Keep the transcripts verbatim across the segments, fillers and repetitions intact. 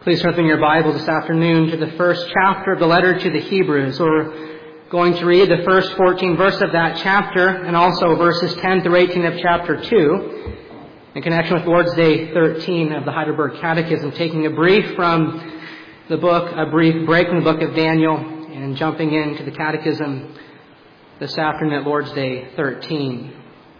Please turn in your Bible this afternoon to the first chapter of the letter to the Hebrews. We're going to read the first fourteen verses of that chapter and also verses ten through eighteen of chapter two in connection with Lord's Day thirteen of the Heidelberg Catechism, taking a brief from the book, a brief break from the book of Daniel, and jumping into the Catechism this afternoon at Lord's Day thirteen.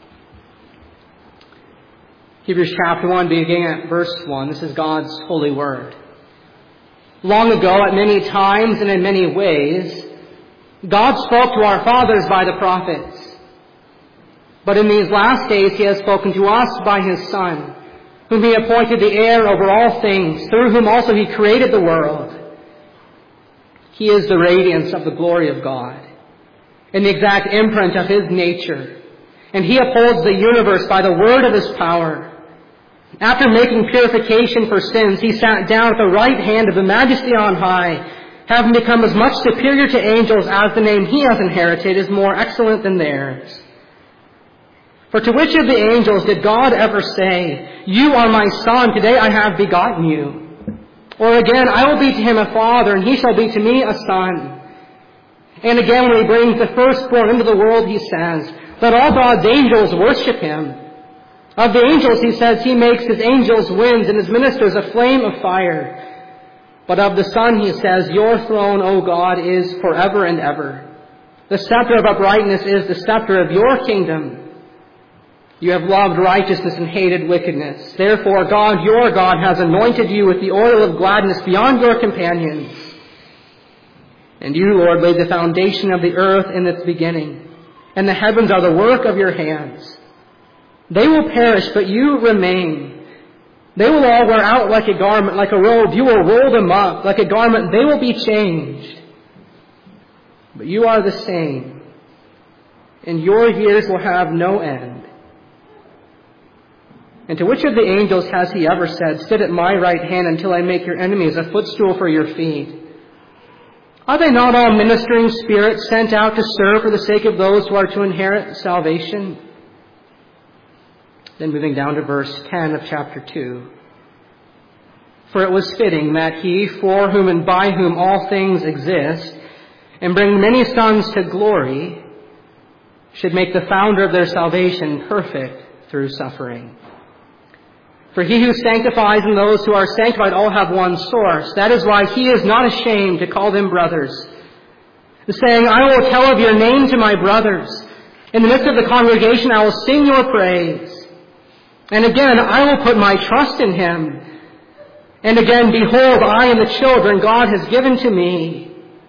Hebrews chapter one, beginning at verse one. This is God's holy word. Long ago, at many times and in many ways, God spoke to our fathers by the prophets. But in these last days He has spoken to us by His Son, whom He appointed the heir over all things, through whom also He created the world. He is the radiance of the glory of God, and the exact imprint of His nature, and He upholds the universe by the word of His power. After making purification for sins, He sat down at the right hand of the Majesty on high, having become as much superior to angels as the name He has inherited is more excellent than theirs. For to which of the angels did God ever say, "You are my Son, today I have begotten you"? Or again, "I will be to him a father, and he shall be to me a son"? And again, when He brings the firstborn into the world, He says, "Let all God's angels worship Him." Of the angels, He says, He makes His angels winds and His ministers a flame of fire. But of the Son, He says, "Your throne, O God, is forever and ever. The scepter of uprightness is the scepter of your kingdom. You have loved righteousness and hated wickedness. Therefore, God, your God, has anointed you with the oil of gladness beyond your companions. And you, Lord, laid the foundation of the earth in its beginning, and the heavens are the work of your hands. They will perish, but you remain. They will all wear out like a garment, like a robe. You will roll them up like a garment. They will be changed. But you are the same, and your years will have no end." And to which of the angels has He ever said, "Sit at my right hand until I make your enemies a footstool for your feet"? Are they not all ministering spirits sent out to serve for the sake of those who are to inherit salvation? Then moving down to verse ten of chapter two. "For it was fitting that He, for whom and by whom all things exist, and bring many sons to glory, should make the founder of their salvation perfect through suffering. For He who sanctifies and those who are sanctified all have one source. That is why He is not ashamed to call them brothers, saying, 'I will tell of your name to my brothers. In the midst of the congregation I will sing your praise.' And again, 'I will put my trust in Him.' And again, 'Behold, I and the children God has given to me.'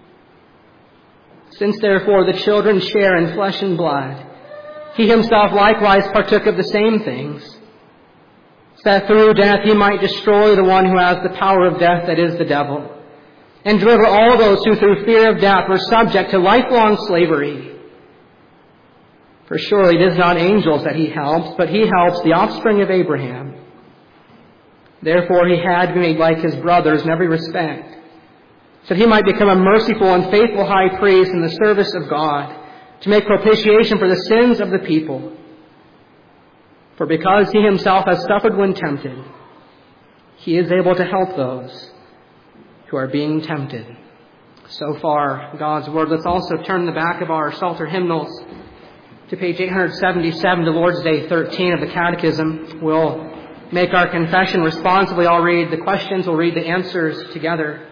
Since therefore the children share in flesh and blood, He Himself likewise partook of the same things, so that through death He might destroy the one who has the power of death, that is, the devil, and deliver all those who through fear of death were subject to lifelong slavery. For surely it is not angels that He helps, but He helps the offspring of Abraham. Therefore He had to be made like His brothers in every respect, so that He might become a merciful and faithful high priest in the service of God, to make propitiation for the sins of the people. For because He Himself has suffered when tempted, He is able to help those who are being tempted." So far, God's Word. Let's also turn the back of our Psalter hymnals to page eight seventy-seven to Lord's Day thirteen of the Catechism. We'll make our confession responsibly. I'll read the questions, we'll read the answers together.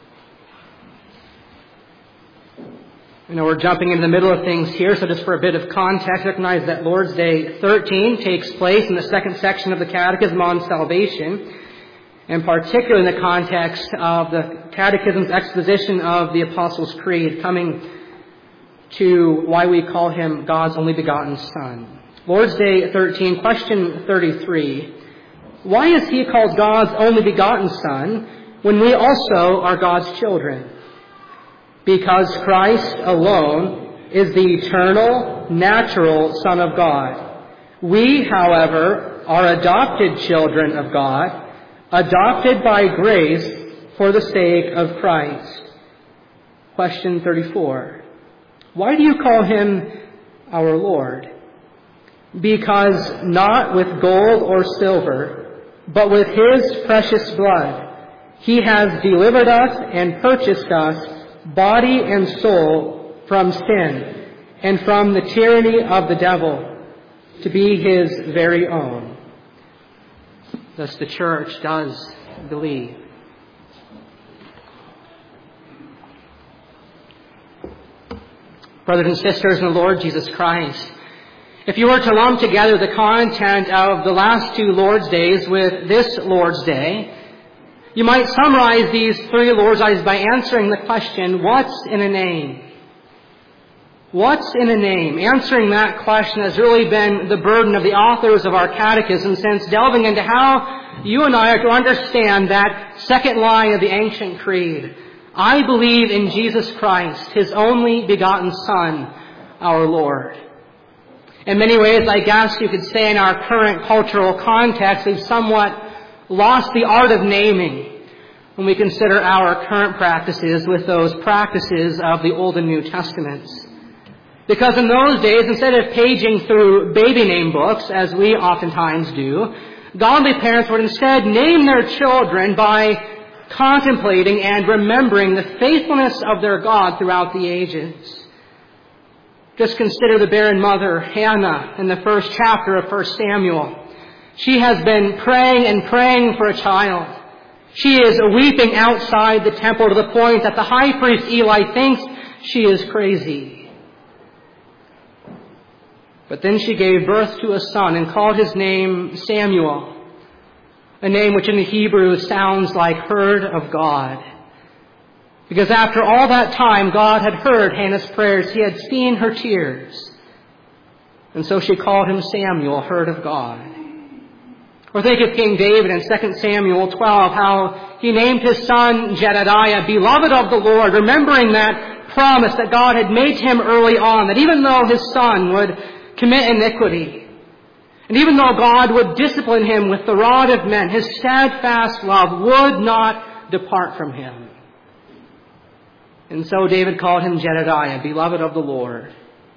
You know, we're jumping into the middle of things here, so just for a bit of context, recognize that Lord's Day thirteen takes place in the second section of the Catechism on salvation, and particularly in the context of the Catechism's exposition of the Apostles' Creed, coming to why we call Him God's only begotten Son. Lord's Day thirteen, question thirty-three. Why is He called God's only begotten Son when we also are God's children? Because Christ alone is the eternal, natural Son of God. We, however, are adopted children of God, adopted by grace for the sake of Christ. Question thirty-four. Why do you call Him our Lord? Because not with gold or silver, but with His precious blood, He has delivered us and purchased us, body and soul, from sin and from the tyranny of the devil, to be His very own. Thus the Church does believe. Brothers and sisters in the Lord Jesus Christ, if you were to lump together the content of the last two Lord's Days with this Lord's Day, you might summarize these three Lord's Days by answering the question, what's in a name? What's in a name? Answering that question has really been the burden of the authors of our catechism, since delving into how you and I are to understand that second line of the ancient creed. I believe in Jesus Christ, His only begotten Son, our Lord. In many ways, I guess you could say in our current cultural context, we've somewhat lost the art of naming when we consider our current practices with those practices of the Old and New Testaments. Because in those days, instead of paging through baby name books, as we oftentimes do, godly parents would instead name their children by contemplating and remembering the faithfulness of their God throughout the ages. Just consider the barren mother, Hannah, in the first chapter of First Samuel. She has been praying and praying for a child. She is weeping outside the temple to the point that the high priest Eli thinks she is crazy. But then she gave birth to a son and called his name Samuel, a name which in the Hebrew sounds like heard of God. Because after all that time, God had heard Hannah's prayers. He had seen her tears. And so she called him Samuel, heard of God. Or think of King David in Second Samuel twelve, how he named his son Jedediah, beloved of the Lord, remembering that promise that God had made to him early on, that even though his son would commit iniquity, and even though God would discipline him with the rod of men, His steadfast love would not depart from him. And so David called him Jedediah, beloved of the Lord.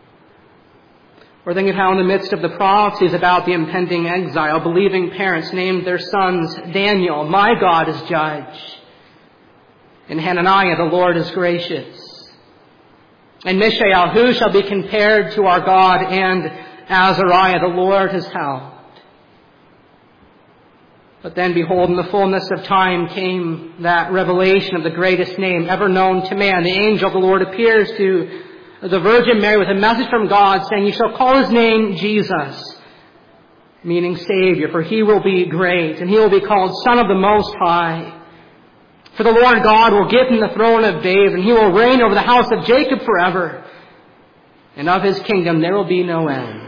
Or think of how in the midst of the prophecies about the impending exile, believing parents named their sons Daniel, my God is judge. And Hananiah, the Lord is gracious. And Mishael, who shall be compared to our God? And Azariah, the Lord has helped. But then, behold, in the fullness of time came that revelation of the greatest name ever known to man. The angel of the Lord appears to the Virgin Mary with a message from God saying, you shall call His name Jesus, meaning Savior, for He will be great, and He will be called Son of the Most High. For the Lord God will give Him the throne of David, and He will reign over the house of Jacob forever, and of His kingdom there will be no end.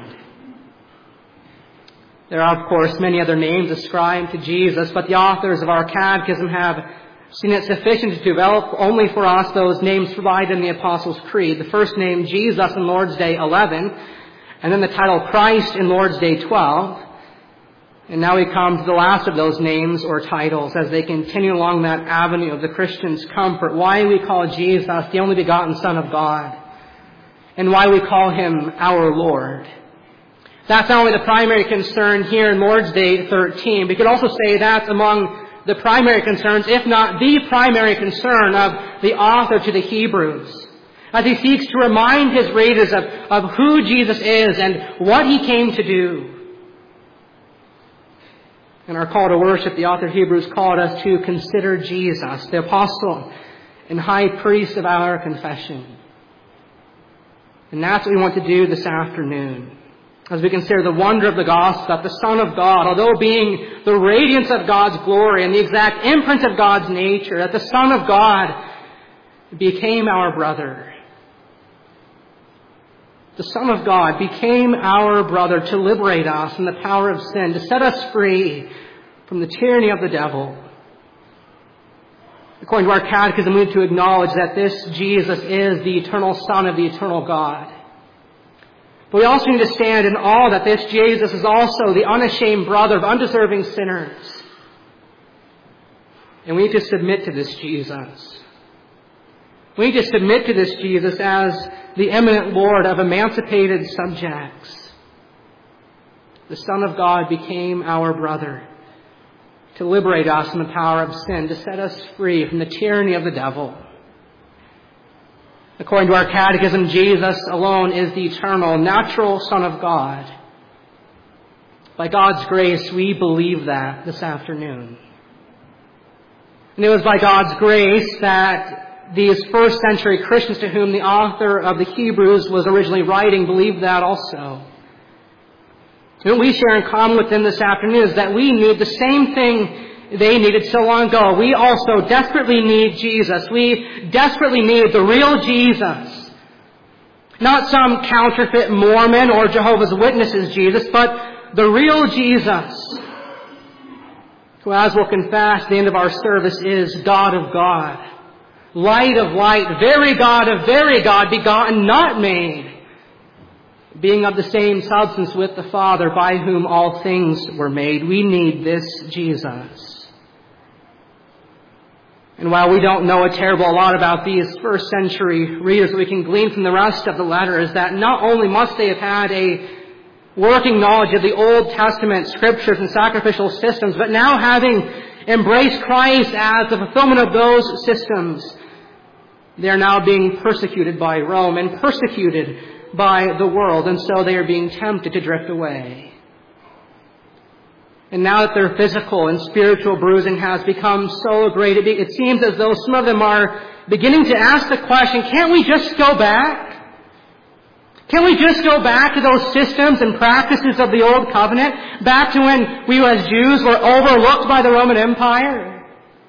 There are, of course, many other names ascribed to Jesus, but the authors of our catechism have seen it sufficient to develop only for us those names provided in the Apostles' Creed. The first name, Jesus, in Lord's Day eleven, and then the title Christ in Lord's Day twelve. And now we come to the last of those names or titles as they continue along that avenue of the Christian's comfort. Why we call Jesus the only begotten Son of God, and why we call Him our Lord. That's not only the primary concern here in Lord's Day thirteen. We could also say that's among the primary concerns, if not the primary concern of the author to the Hebrews, as he seeks to remind his readers of, of who Jesus is and what He came to do. In our call to worship, the author of Hebrews called us to consider Jesus, the apostle and high priest of our confession. And that's what we want to do this afternoon, as we consider the wonder of the gospel, that the Son of God, although being the radiance of God's glory and the exact imprint of God's nature, that the Son of God became our brother. The Son of God became our brother to liberate us from the power of sin, to set us free from the tyranny of the devil. According to our catechism, we need to acknowledge that this Jesus is the eternal Son of the eternal God. But we also need to stand in awe that this Jesus is also the unashamed brother of undeserving sinners. And we need to submit to this Jesus. We need to submit to this Jesus as the eminent Lord of emancipated subjects. The Son of God became our brother to liberate us from the power of sin, to set us free from the tyranny of the devil. According to our catechism, Jesus alone is the eternal, natural Son of God. By God's grace, we believe that this afternoon. And it was by God's grace that these first century Christians to whom the author of the Hebrews was originally writing believed that also. And what we share in common with them this afternoon is that we need the same thing they needed so long ago. We also desperately need Jesus. We desperately need the real Jesus. Not some counterfeit Mormon or Jehovah's Witnesses Jesus, but the real Jesus, who, as we'll confess at the end of our service, is God of God, light of light, very God of very God, begotten, not made, being of the same substance with the Father, by whom all things were made. We need this Jesus. And while we don't know a terrible lot about these first century readers, what we can glean from the rest of the letter is that not only must they have had a working knowledge of the Old Testament scriptures and sacrificial systems, but now having embraced Christ as the fulfillment of those systems, they are now being persecuted by Rome and persecuted by the world, and so they are being tempted to drift away. And now that their physical and spiritual bruising has become so great, it, be, it seems as though some of them are beginning to ask the question, can't we just go back? Can't we just go back to those systems and practices of the Old Covenant? Back to when we as Jews were overlooked by the Roman Empire?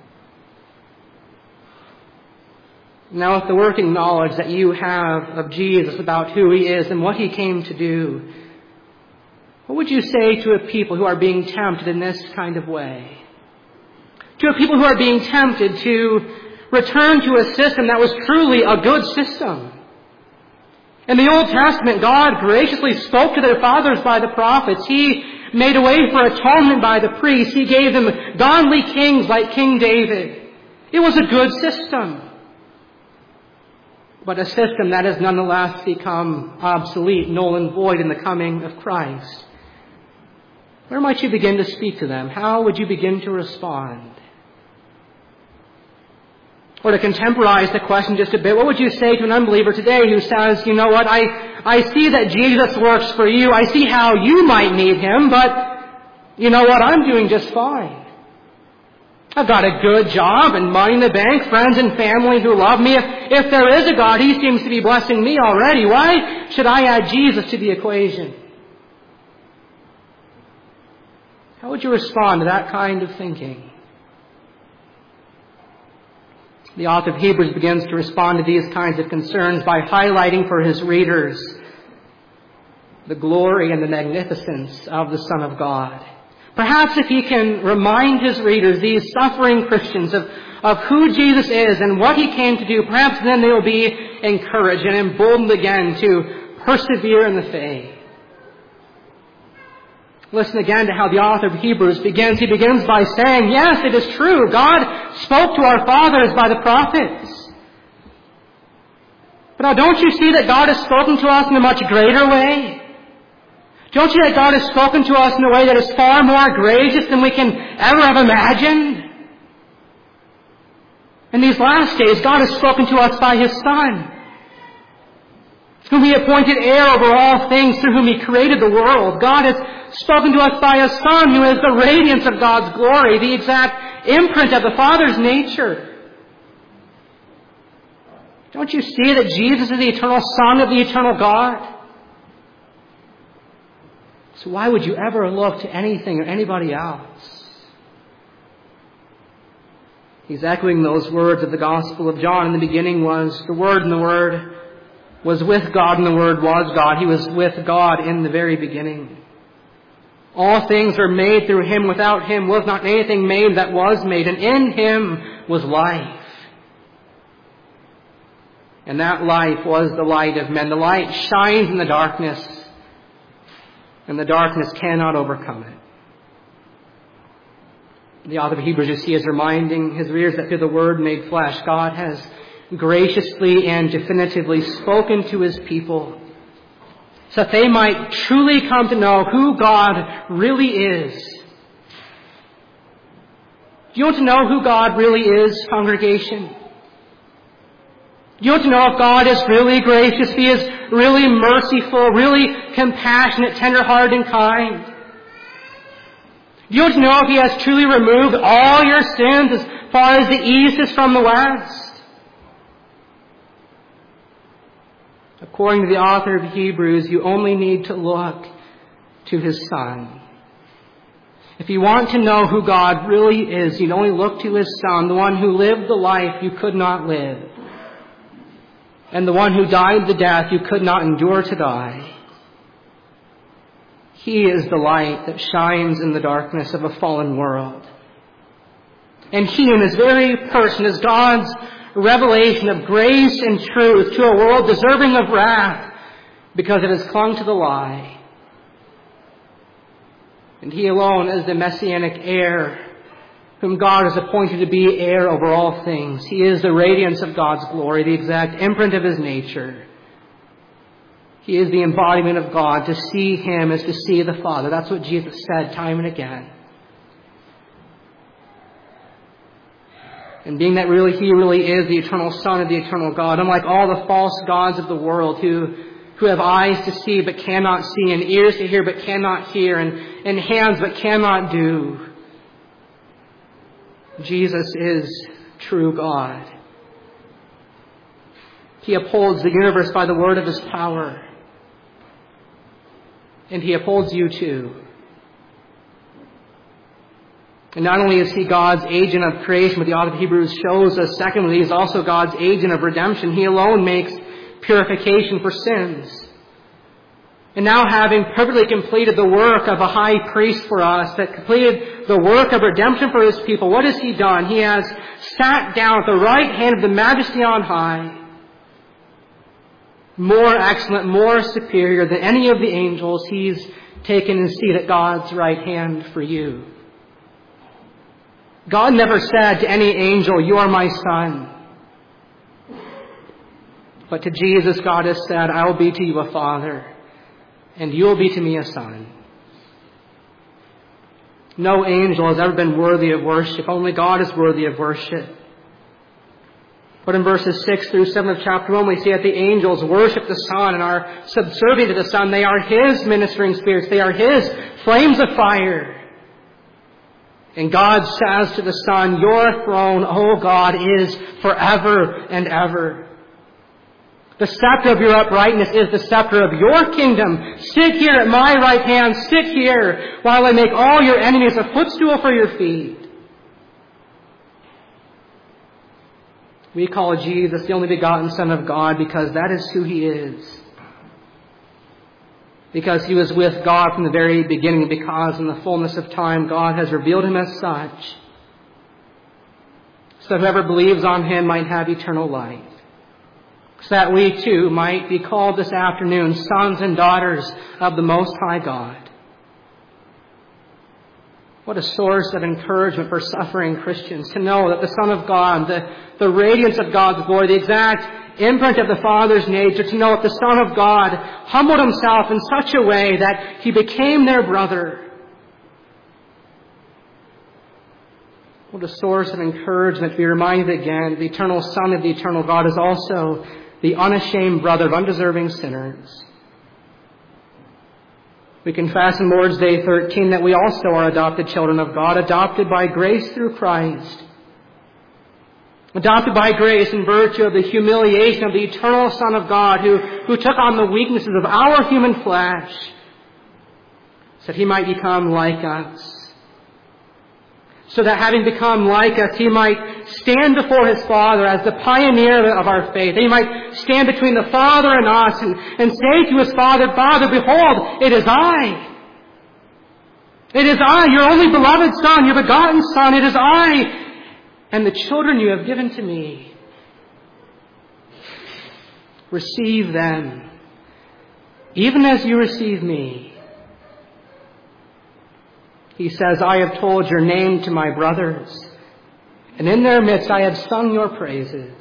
Now, with the working knowledge that you have of Jesus, about who He is and what He came to do, what would you say to a people who are being tempted in this kind of way? To a people who are being tempted to return to a system that was truly a good system. In the Old Testament, God graciously spoke to their fathers by the prophets. He made a way for atonement by the priests. He gave them godly kings like King David. It was a good system, but a system that has nonetheless become obsolete, null and void in the coming of Christ. Where might you begin to speak to them? How would you begin to respond? Or to contemporize the question just a bit, what would you say to an unbeliever today who says, you know what, I, I see that Jesus works for you. I see how you might need Him, but you know what, I'm doing just fine. I've got a good job and money in the bank, friends and family who love me. If, if there is a God, He seems to be blessing me already. Why should I add Jesus to the equation? How would you respond to that kind of thinking? The author of Hebrews begins to respond to these kinds of concerns by highlighting for his readers the glory and the magnificence of the Son of God. Perhaps if he can remind his readers, these suffering Christians, of, of who Jesus is and what He came to do, perhaps then they will be encouraged and emboldened again to persevere in the faith. Listen again to how the author of Hebrews begins. He begins by saying, yes, it is true. God spoke to our fathers by the prophets. But now don't you see that God has spoken to us in a much greater way? Don't you see that God has spoken to us in a way that is far more gracious than we can ever have imagined? In these last days, God has spoken to us by His Son, whom He appointed heir over all things, through whom He created the world. God has spoken to us by His Son, who is the radiance of God's glory, the exact imprint of the Father's nature. Don't you see that Jesus is the eternal Son of the eternal God? So why would you ever look to anything or anybody else? He's echoing those words of the Gospel of John. In the beginning was the Word, and the Word was with God, and the Word was God. He was with God in the very beginning. All things were made through Him. Without Him was not anything made that was made. And in Him was life. And that life was the light of men. The light shines in the darkness, and the darkness cannot overcome it. The author of Hebrews, you see, is reminding his readers that through the Word made flesh, God has graciously and definitively spoken to His people, so that they might truly come to know who God really is. Do you want to know who God really is, congregation? Do you want to know if God is really gracious, if He is really merciful, really compassionate, tender-hearted, and kind? Do you want to know if He has truly removed all your sins as far as the east is from the west? According to the author of Hebrews, you only need to look to His Son. If you want to know who God really is, you'd only look to His Son, the one who lived the life you could not live, and the one who died the death you could not endure to die. He is the light that shines in the darkness of a fallen world. And He, in His very person, is God's revelation of grace and truth to a world deserving of wrath because it has clung to the lie. And He alone is the messianic heir, whom God has appointed to be heir over all things. He is the radiance of God's glory, the exact imprint of His nature. He is the embodiment of God. To see Him is to see the Father. That's what Jesus said time and again. And being that really He really is the eternal Son of the eternal God, unlike all the false gods of the world who, who have eyes to see but cannot see, and ears to hear but cannot hear, and, and hands but cannot do, Jesus is true God. He upholds the universe by the word of His power. And He upholds you too. And not only is He God's agent of creation, but the author of Hebrews shows us, secondly, He is also God's agent of redemption. He alone makes purification for sins. And now, having perfectly completed the work of a high priest for us, that completed the work of redemption for His people, what has He done? He has sat down at the right hand of the Majesty on high, more excellent, more superior than any of the angels. He's taken His seat at God's right hand for you. God never said to any angel, "You are my son." But to Jesus, God has said, "I will be to you a father, and you will be to me a son." No angel has ever been worthy of worship. Only God is worthy of worship. But in verses six through seven of chapter one, we see that the angels worship the Son and are subservient to the Son. They are His ministering spirits. They are His flames of fire. And God says to the Son, "Your throne, O God, is forever and ever. The scepter of your uprightness is the scepter of your kingdom. Sit here at my right hand. Sit here while I make all your enemies a footstool for your feet." We call Jesus the only begotten Son of God because that is who He is. Because He was with God from the very beginning, because in the fullness of time God has revealed Him as such, so that whoever believes on Him might have eternal life. So that we too might be called this afternoon sons and daughters of the Most High God. What a source of encouragement for suffering Christians to know that the Son of God, the, the radiance of God's glory, the exact imprint of the Father's nature, to know that the Son of God humbled Himself in such a way that He became their brother. What a source of encouragement to be reminded again, the eternal Son of the eternal God is also the unashamed brother of undeserving sinners. We confess in Lord's Day thirteen that we also are adopted children of God, adopted by grace through Christ. Adopted by grace in virtue of the humiliation of the eternal Son of God who, who took on the weaknesses of our human flesh so that He might become like us. So that having become like us, He might stand before His Father as the pioneer of our faith. He might stand between the Father and us and, and say to His Father, "Father, behold, it is I. It is I, your only beloved Son, your begotten Son. It is I and the children you have given to me. Receive them, even as you receive me." He says, "I have told your name to my brothers, and in their midst I have sung your praises."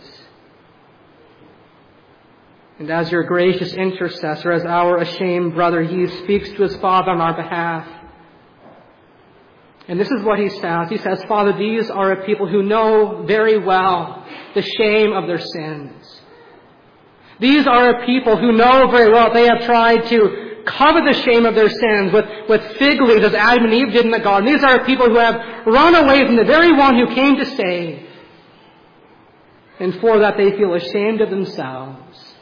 And as your gracious intercessor, as our ashamed brother, He speaks to His Father on our behalf. And this is what he says. He says, Father, these are a people who know very well the shame of their sins. These are a people who know very well they have tried to cover the shame of their sins with, with fig leaves as Adam and Eve did in the garden. These are people who have run away from the very one who came to save. And for that they feel ashamed of themselves.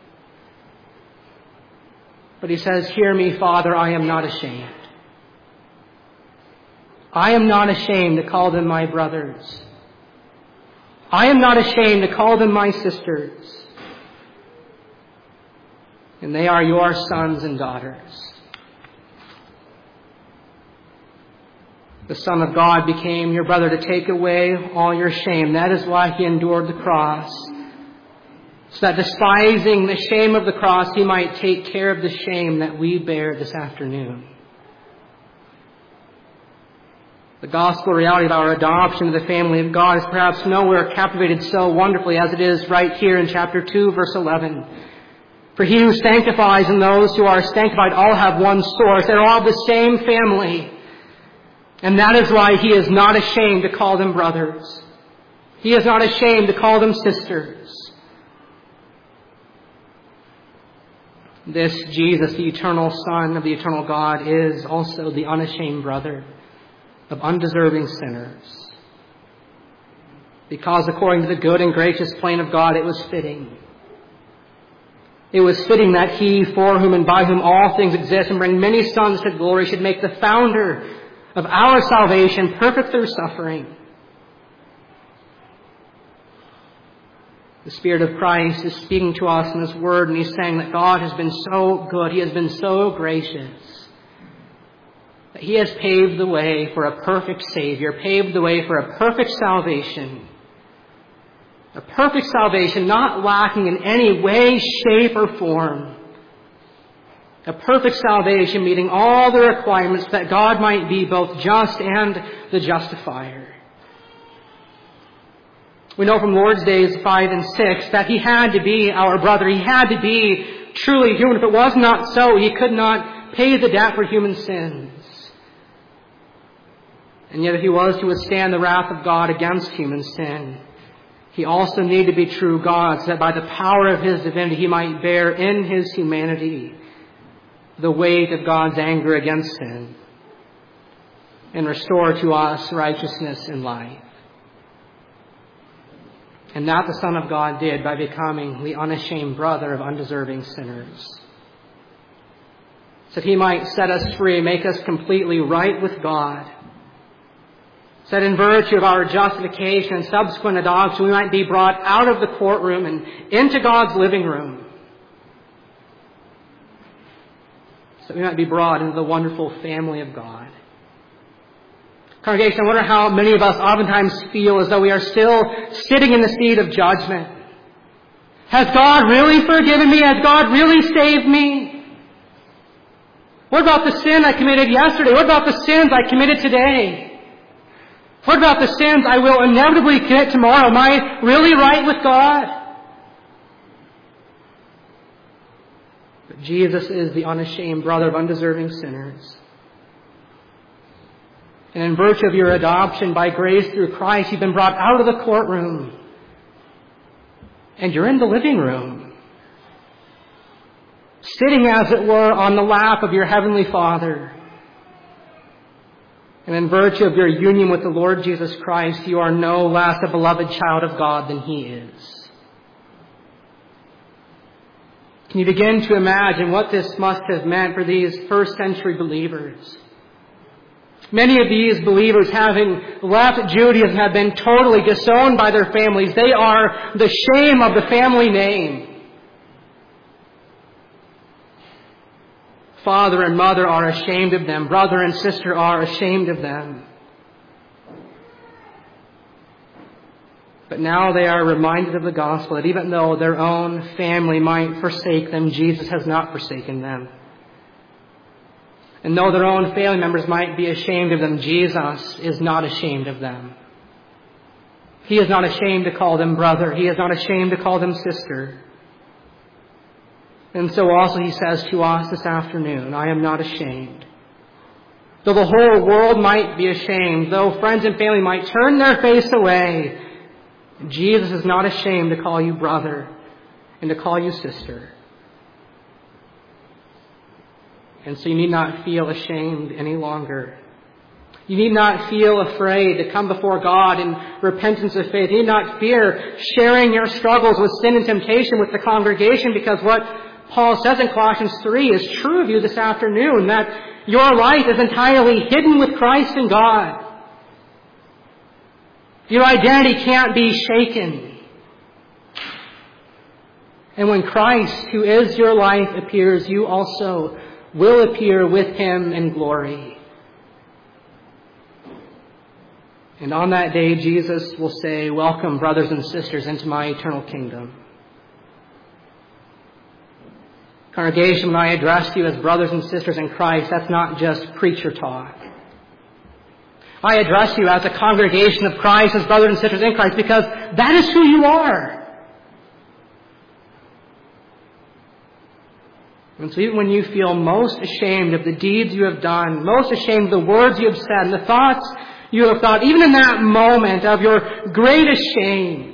But he says, hear me, Father, I am not ashamed. I am not ashamed to call them my brothers. I am not ashamed to call them my sisters. And they are your sons and daughters. The Son of God became your brother to take away all your shame. That is why he endured the cross. So that despising the shame of the cross, he might take care of the shame that we bear this afternoon. The gospel reality of our adoption to the family of God is perhaps nowhere captivated so wonderfully as it is right here in chapter two, verse eleven. For he who sanctifies and those who are sanctified all have one source. They're all the same family. And that is why he is not ashamed to call them brothers. He is not ashamed to call them sisters. This Jesus, the eternal Son of the eternal God, is also the unashamed brother of undeserving sinners. Because according to the good and gracious plan of God, it was fitting. It was fitting that he, for whom and by whom all things exist and bring many sons to glory, should make the founder of our salvation perfect through suffering. The Spirit of Christ is speaking to us in His Word, and He's saying that God has been so good, He has been so gracious, that He has paved the way for a perfect Savior, paved the way for a perfect salvation. A perfect salvation not lacking in any way, shape, or form. A perfect salvation meeting all the requirements that God might be both just and the justifier. We know from Lord's Days five and six that He had to be our brother. He had to be truly human. If it was not so, He could not pay the debt for human sins. And yet if He was to withstand the wrath of God against human sin, He also needed to be true God, so that by the power of His divinity He might bear in His humanity the weight of God's anger against sin and restore to us righteousness and life. And that the Son of God did by becoming the unashamed brother of undeserving sinners, so that He might set us free, make us completely right with God, so that in virtue of our justification and subsequent adoption, we might be brought out of the courtroom and into God's living room, so that we might be brought into the wonderful family of God. Congregation, I wonder how many of us oftentimes feel as though we are still sitting in the seat of judgment. Has God really forgiven me? Has God really saved me? What about the sin I committed yesterday? What about the sins I committed today? What about the sins I will inevitably commit tomorrow? Am I really right with God? But Jesus is the unashamed brother of undeserving sinners. And in virtue of your adoption by grace through Christ, you've been brought out of the courtroom. And you're in the living room, sitting, as it were, on the lap of your Heavenly Father. And in virtue of your union with the Lord Jesus Christ, you are no less a beloved child of God than He is. Can you begin to imagine what this must have meant for these first century believers? Many of these believers, having left Judaism, have been totally disowned by their families. They are the shame of the family name. Father and mother are ashamed of them. Brother and sister are ashamed of them. But now they are reminded of the gospel that even though their own family might forsake them, Jesus has not forsaken them. And though their own family members might be ashamed of them, Jesus is not ashamed of them. He is not ashamed to call them brother. He is not ashamed to call them sister. And so also He says to us this afternoon, I am not ashamed. Though the whole world might be ashamed, though friends and family might turn their face away, Jesus is not ashamed to call you brother and to call you sister. And so you need not feel ashamed any longer. You need not feel afraid to come before God in repentance of faith. You need not fear sharing your struggles with sin and temptation with the congregation, because what Paul says in Colossians three is true of you this afternoon, that your life is entirely hidden with Christ in God. Your identity can't be shaken. And when Christ, who is your life, appears, you also will appear with Him in glory. And on that day, Jesus will say, "Welcome, brothers and sisters, into my eternal kingdom." Congregation, when I address you as brothers and sisters in Christ, that's not just preacher talk. I address you as a congregation of Christ, as brothers and sisters in Christ, because that is who you are. And so even when you feel most ashamed of the deeds you have done, most ashamed of the words you have said, and the thoughts you have thought, even in that moment of your greatest shame,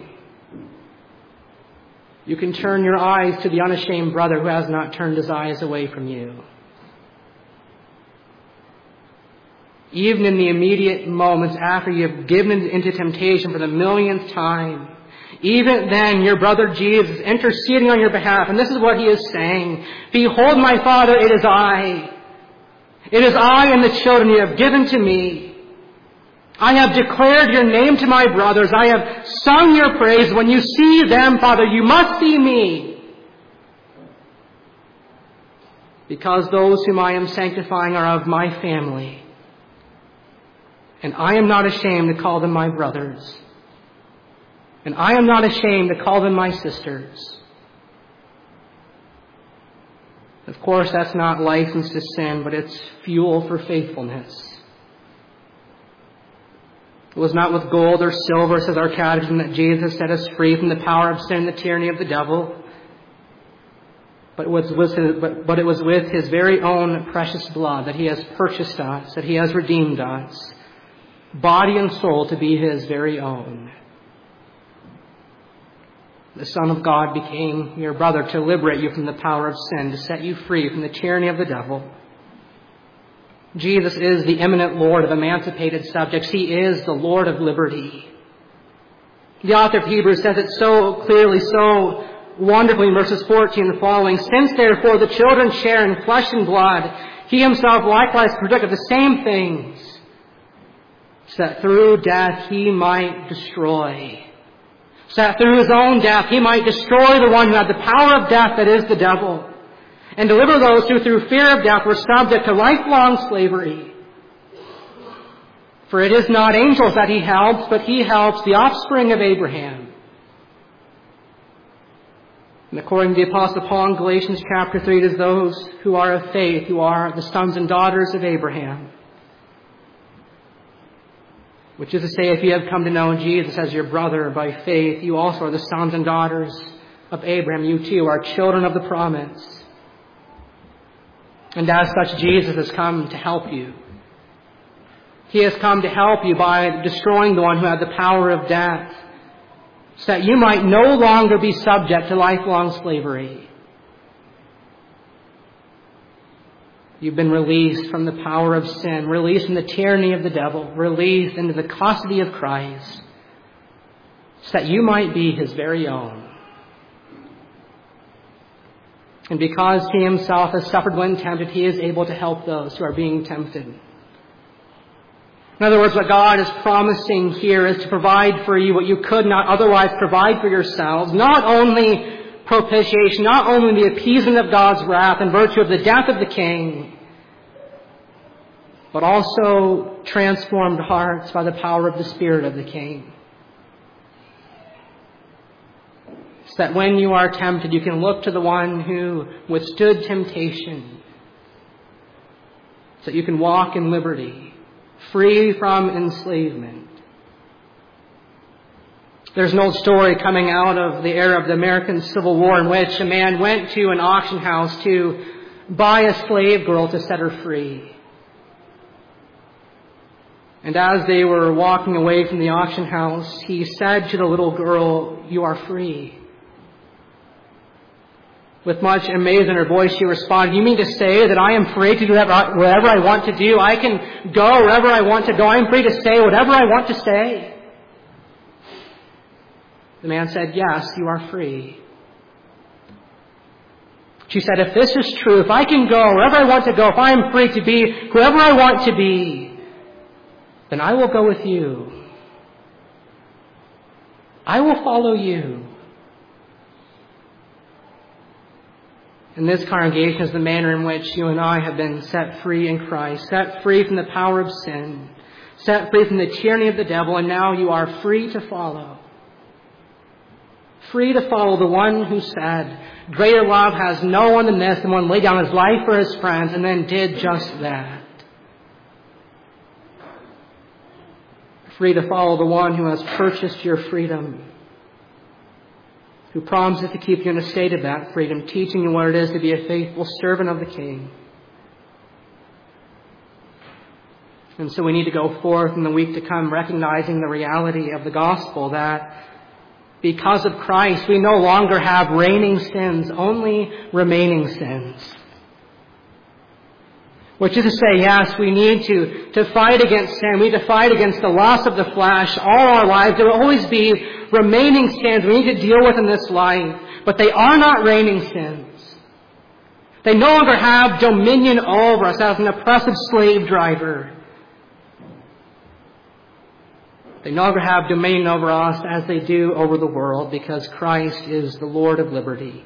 you can turn your eyes to the unashamed brother who has not turned his eyes away from you. Even in the immediate moments after you have given into temptation for the millionth time, even then your brother Jesus is interceding on your behalf. And this is what He is saying: "Behold, my Father, it is I. It is I and the children you have given to me. I have declared your name to my brothers. I have sung your praise. When you see them, Father, you must see me. Because those whom I am sanctifying are of my family. And I am not ashamed to call them my brothers. And I am not ashamed to call them my sisters." Of course, that's not license to sin, but it's fuel for faithfulness. It was not with gold or silver, says our catechism, that Jesus set us free from the power of sin and the tyranny of the devil. But it was with his, but, but it was with His very own precious blood that He has purchased us, that He has redeemed us, body and soul, to be His very own. The Son of God became your brother to liberate you from the power of sin, to set you free from the tyranny of the devil. Jesus is the eminent Lord of emancipated subjects. He is the Lord of liberty. The author of Hebrews says it so clearly, so wonderfully in verses fourteen and following: "Since therefore the children share in flesh and blood, He Himself likewise partook of the same things, so that through death He might destroy. So that through His own death He might destroy the one who had the power of death, that is, the devil, and deliver those who through fear of death were subject to lifelong slavery. For it is not angels that He helps, but He helps the offspring of Abraham." And according to the Apostle Paul in Galatians chapter three, it is those who are of faith who are the sons and daughters of Abraham. Which is to say, if you have come to know Jesus as your brother by faith, you also are the sons and daughters of Abraham. You too are children of the promise. And as such, Jesus has come to help you. He has come to help you by destroying the one who had the power of death, so that you might no longer be subject to lifelong slavery. You've been released from the power of sin, released from the tyranny of the devil, released into the custody of Christ, so that you might be His very own. And because He Himself has suffered when tempted, He is able to help those who are being tempted. In other words, what God is promising here is to provide for you what you could not otherwise provide for yourselves. Not only propitiation, not only the appeasement of God's wrath in virtue of the death of the King, but also transformed hearts by the power of the Spirit of the King. So that when you are tempted, you can look to the one who withstood temptation, so that you can walk in liberty, free from enslavement. There's an old story coming out of the era of the American Civil War in which a man went to an auction house to buy a slave girl to set her free. And as they were walking away from the auction house, he said to the little girl, "You are free." With much amaze in her voice, she responded, "You mean to say that I am free to do whatever, whatever I want to do? I can go wherever I want to go. I'm free to say whatever I want to say." The man said, "Yes, you are free." She said, "If this is true, if I can go wherever I want to go, if I am free to be whoever I want to be, then I will go with you. I will follow you." And this congregation is the manner in which you and I have been set free in Christ, set free from the power of sin, set free from the tyranny of the devil, and now you are free to follow. Free to follow the one who said, "Greater love has no one than this, than one laid down his life for his friends," and then did just that. Free to follow the one who has purchased your freedom, who promises to keep you in a state of that freedom, teaching you what it is to be a faithful servant of the King. And so we need to go forth in the week to come recognizing the reality of the gospel, that because of Christ we no longer have reigning sins, only remaining sins. Which is to say, yes, we need to, to fight against sin. We need to fight against the lust of the flesh all our lives. There will always be remaining sins we need to deal with in this life. But they are not reigning sins. They no longer have dominion over us as an oppressive slave driver. They no longer have dominion over us as they do over the world, because Christ is the Lord of liberty.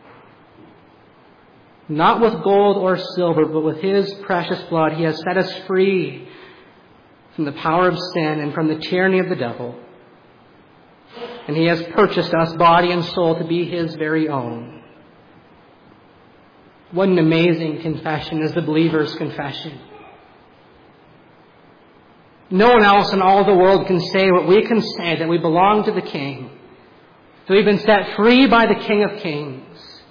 Not with gold or silver, but with His precious blood, He has set us free from the power of sin and from the tyranny of the devil. And He has purchased us, body and soul, to be His very own. What an amazing confession is the believer's confession. No one else in all the world can say what we can say, that we belong to the King, that we've been set free by the King of Kings.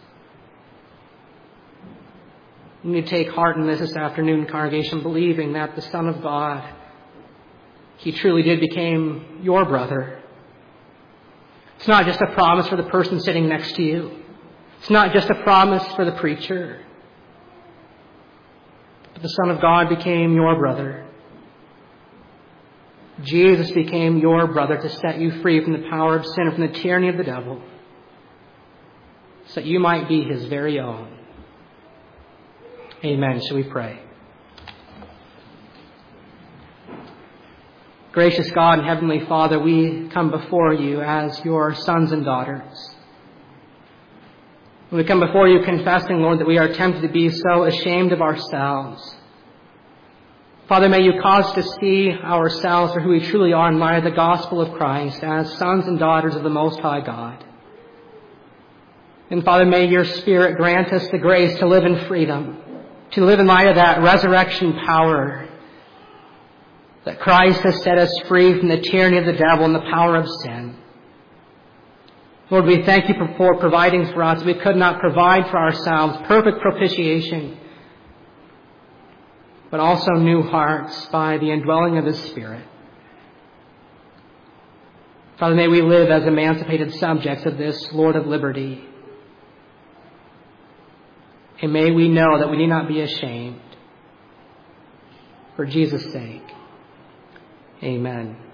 You need to take heart in this this afternoon, congregation, believing that the Son of God, He truly did become your brother. It's not just a promise for the person sitting next to you. It's not just a promise for the preacher. But the Son of God became your brother. Jesus became your brother to set you free from the power of sin and from the tyranny of the devil, so that you might be His very own. Amen. Shall we pray? Gracious God and Heavenly Father, we come before You as Your sons and daughters. When we come before You confessing, Lord, that we are tempted to be so ashamed of ourselves. Father, may You cause us to see ourselves for who we truly are in light of the gospel of Christ, as sons and daughters of the Most High God. And Father, may Your Spirit grant us the grace to live in freedom, to live in light of that resurrection power, that Christ has set us free from the tyranny of the devil and the power of sin. Lord, we thank You for providing for us. We could not provide for ourselves perfect propitiation, but also new hearts by the indwelling of His Spirit. Father, may we live as emancipated subjects of this Lord of liberty. And may we know that we need not be ashamed. For Jesus' sake. Amen.